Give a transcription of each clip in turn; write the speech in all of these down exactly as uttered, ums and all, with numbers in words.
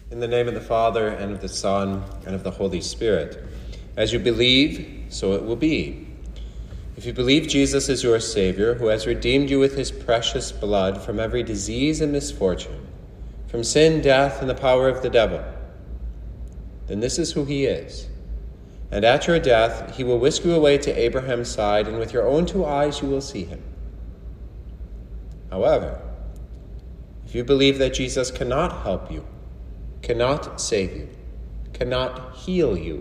In the name of the Father, and of the Son, and of the Holy Spirit. As you believe, so it will be. If you believe Jesus is your Savior, who has redeemed you with his precious blood from every disease and misfortune, from sin, death, and the power of the devil, then this is who he is. And at your death, he will whisk you away to Abraham's side, and with your own two eyes you will see him. However, if you believe that Jesus cannot help you, cannot save you, cannot heal you,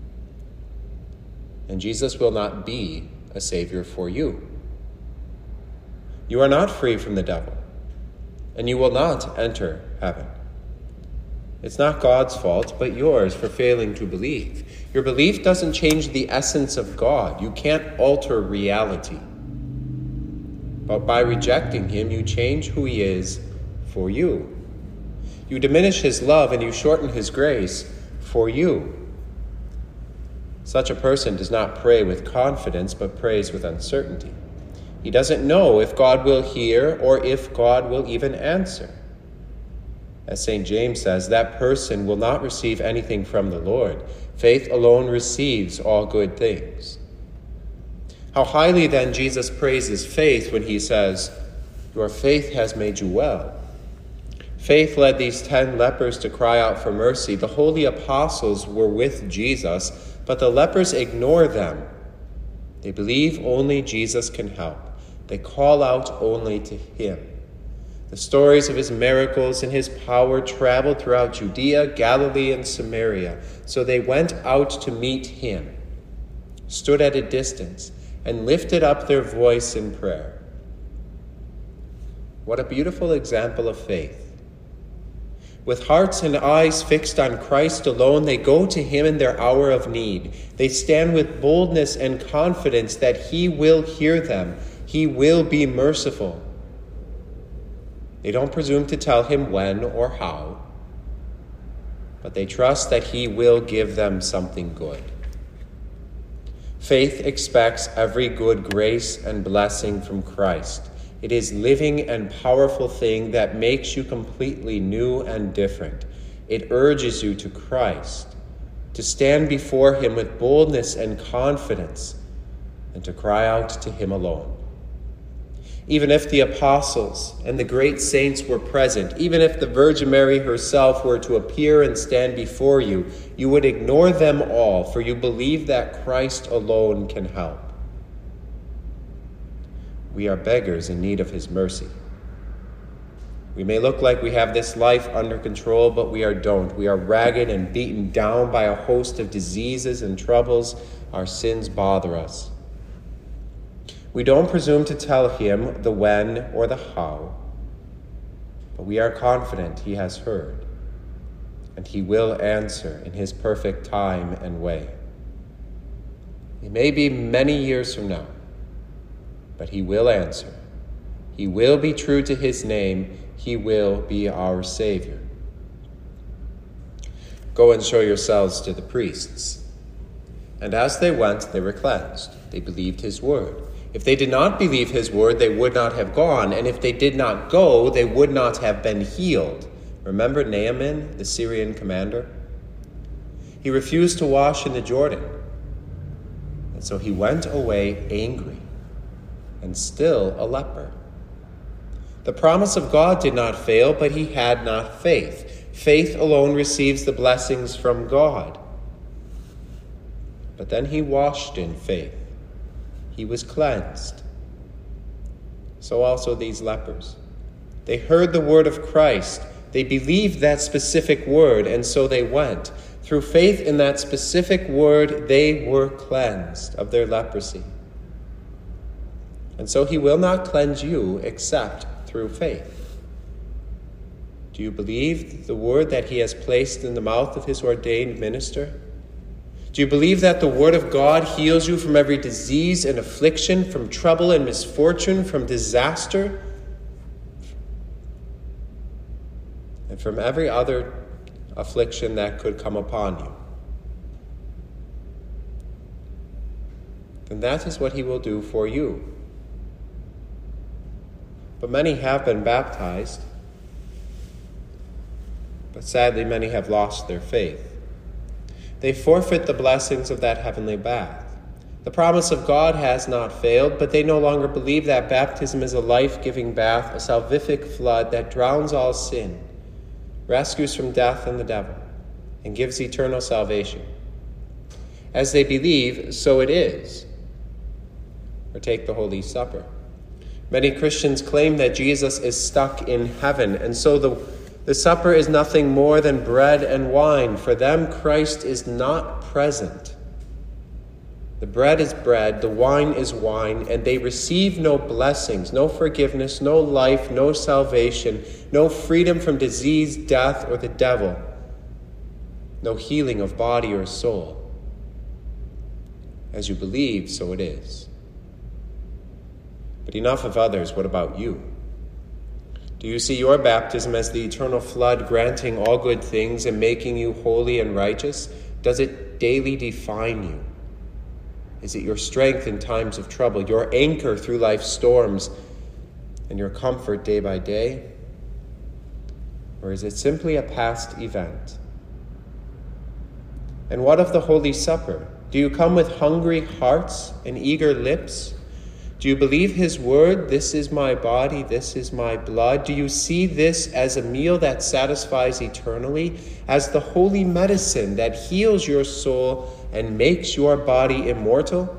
and Jesus will not be a Savior for you, you are not free from the devil, and you will not enter heaven. It's not God's fault, but yours for failing to believe. Your belief doesn't change the essence of God. You can't alter reality. But by rejecting him, you change who he is for you. You diminish his love and you shorten his grace for you. Such a person does not pray with confidence, but prays with uncertainty. He doesn't know if God will hear or if God will even answer. As Saint James says, that person will not receive anything from the Lord. Faith alone receives all good things. How highly then Jesus praises faith when he says, "Your faith has made you well." Faith led these ten lepers to cry out for mercy. The holy apostles were with Jesus, but the lepers ignore them. They believe only Jesus can help. They call out only to him. The stories of his miracles and his power traveled throughout Judea, Galilee, and Samaria. So they went out to meet him, stood at a distance, and lifted up their voice in prayer. What a beautiful example of faith. With hearts and eyes fixed on Christ alone, they go to him in their hour of need. They stand with boldness and confidence that he will hear them. He will be merciful. They don't presume to tell him when or how, but they trust that he will give them something good. Faith expects every good grace and blessing from Christ. It is living and powerful thing that makes you completely new and different. It urges you to Christ, to stand before him with boldness and confidence, and to cry out to him alone. Even if the apostles and the great saints were present, even if the Virgin Mary herself were to appear and stand before you, you would ignore them all, for you believe that Christ alone can help. We are beggars in need of his mercy. We may look like we have this life under control, but we are don't. We are ragged and beaten down by a host of diseases and troubles. Our sins bother us. We don't presume to tell him the when or the how, but we are confident he has heard, and he will answer in his perfect time and way. It may be many years from now, but he will answer. He will be true to his name. He will be our Savior. Go and show yourselves to the priests. And as they went, they were cleansed. They believed his word. If they did not believe his word, they would not have gone. And if they did not go, they would not have been healed. Remember Naaman, the Syrian commander? He refused to wash in the Jordan. And so he went away angry, and still a leper. The promise of God did not fail, but he had not faith. Faith alone receives the blessings from God. But then he washed in faith. He was cleansed. So also these lepers. They heard the word of Christ. They believed that specific word, and so they went. Through faith in that specific word, they were cleansed of their leprosy. And so he will not cleanse you except through faith. Do you believe the word that he has placed in the mouth of his ordained minister? Do you believe that the word of God heals you from every disease and affliction, from trouble and misfortune, from disaster, and from every other affliction that could come upon you? Then that is what he will do for you. But many have been baptized, But sadly, many have lost their faith. They forfeit the blessings of that heavenly bath. The promise of God has not failed, but they no longer believe that baptism is a life-giving bath, a salvific flood that drowns all sin, rescues from death and the devil, and gives eternal salvation. As they believe, so it is. Or take the Holy Supper. Many Christians claim that Jesus is stuck in heaven, and so the, the supper is nothing more than bread and wine. For them, Christ is not present. The bread is bread, the wine is wine, and they receive no blessings, no forgiveness, no life, no salvation, no freedom from disease, death, or the devil, no healing of body or soul. As you believe, so it is. But enough of others, what about you? Do you see your baptism as the eternal flood granting all good things and making you holy and righteous? Does it daily define you? Is it your strength in times of trouble, your anchor through life's storms, and your comfort day by day? Or is it simply a past event? And what of the Holy Supper? Do you come with hungry hearts and eager lips? Do you believe his word, this is my body, this is my blood? Do you see this as a meal that satisfies eternally, as the holy medicine that heals your soul and makes your body immortal?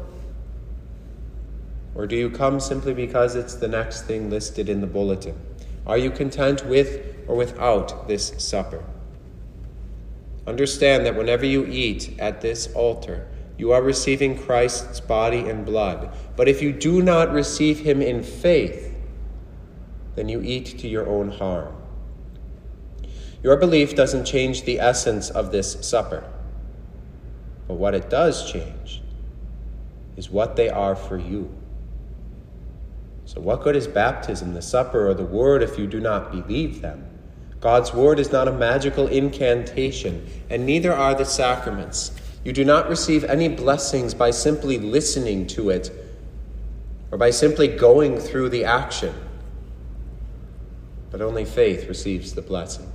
Or do you come simply because it's the next thing listed in the bulletin? Are you content with or without this supper? Understand that whenever you eat at this altar, you are receiving Christ's body and blood. But if you do not receive him in faith, then you eat to your own harm. Your belief doesn't change the essence of this supper. But what it does change is what they are for you. So what good is baptism, the supper, or the word if you do not believe them? God's word is not a magical incantation, and neither are the sacraments. You do not receive any blessings by simply listening to it or by simply going through the action, but only faith receives the blessings.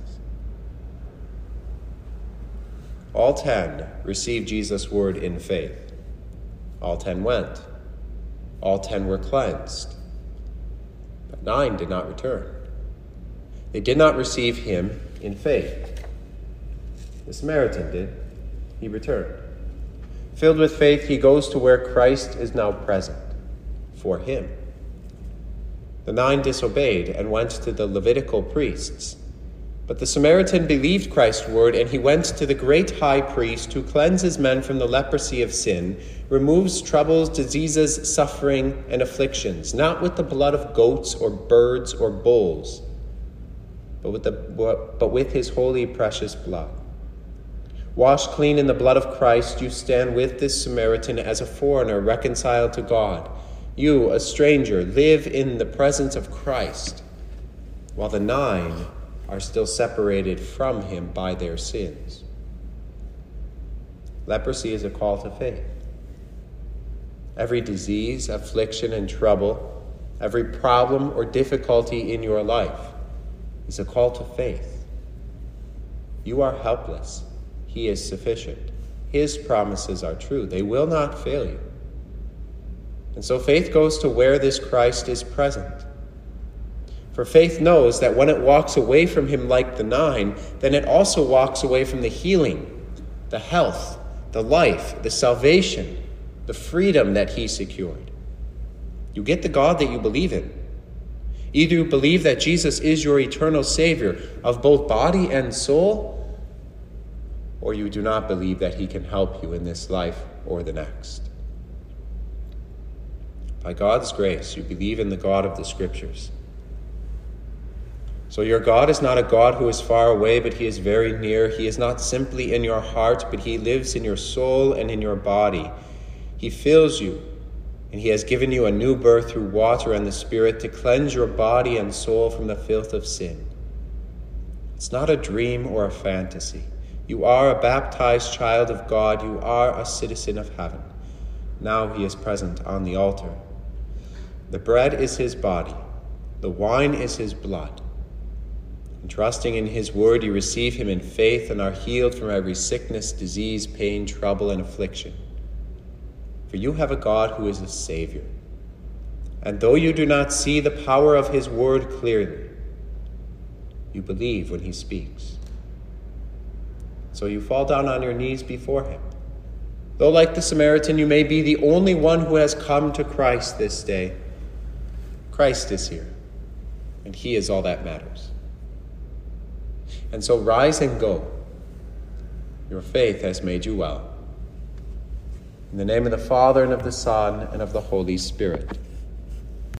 All ten received Jesus' word in faith. All ten went. All ten were cleansed. But nine did not return. They did not receive him in faith. The Samaritan did. He returned. Filled with faith, he goes to where Christ is now present, for him. The nine disobeyed and went to the Levitical priests. But the Samaritan believed Christ's word, and he went to the great high priest who cleanses men from the leprosy of sin, removes troubles, diseases, suffering, and afflictions, not with the blood of goats or birds or bulls, but with, the, but with his holy, precious blood. Washed clean in the blood of Christ, you stand with this Samaritan as a foreigner reconciled to God. You, a stranger, live in the presence of Christ, while the nine are still separated from him by their sins. Leprosy is a call to faith. Every disease, affliction, and trouble, every problem or difficulty in your life is a call to faith. You are helpless. He is sufficient. His promises are true. They will not fail you. And so faith goes to where this Christ is present. For faith knows that when it walks away from him like the nine, then it also walks away from the healing, the health, the life, the salvation, the freedom that he secured. You get the God that you believe in. Either you believe that Jesus is your eternal Savior of both body and soul, or you do not believe that he can help you in this life or the next. By God's grace, you believe in the God of the Scriptures. So your God is not a God who is far away, but he is very near. He is not simply in your heart, but he lives in your soul and in your body. He fills you, and he has given you a new birth through water and the Spirit to cleanse your body and soul from the filth of sin. It's not a dream or a fantasy. You are a baptized child of God. You are a citizen of heaven. Now he is present on the altar. The bread is his body. The wine is his blood. And trusting in his word, you receive him in faith and are healed from every sickness, disease, pain, trouble, and affliction. For you have a God who is a Savior. And though you do not see the power of his word clearly, you believe when he speaks. So you fall down on your knees before him. Though like the Samaritan, you may be the only one who has come to Christ this day, Christ is here, and he is all that matters. And so rise and go. Your faith has made you well. In the name of the Father, and of the Son, and of the Holy Spirit.